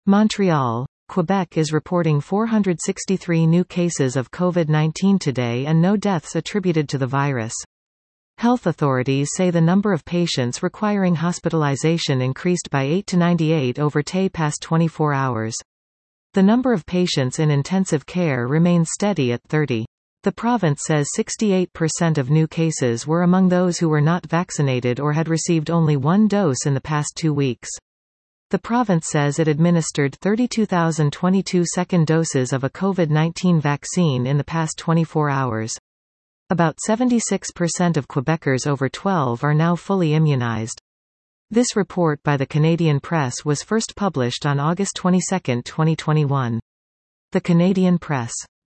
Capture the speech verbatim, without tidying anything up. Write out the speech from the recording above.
Montreal, Quebec is reporting four hundred sixty-three new cases of COVID nineteen today and no deaths attributed to the virus. Health authorities say the number of patients requiring hospitalization increased by eight to ninety-eight over the past twenty-four hours. The number of patients in intensive care remains steady at thirty. The province says sixty-eight percent of new cases were among those who were not vaccinated or had received only one dose in the past two weeks. The province says it administered thirty-two thousand twenty-two second doses of a COVID nineteen vaccine in the past twenty-four hours. About seventy-six percent of Quebecers over twelve are now fully immunized. This report by the Canadian Press was first published on August twenty-second, twenty twenty-one. The Canadian Press.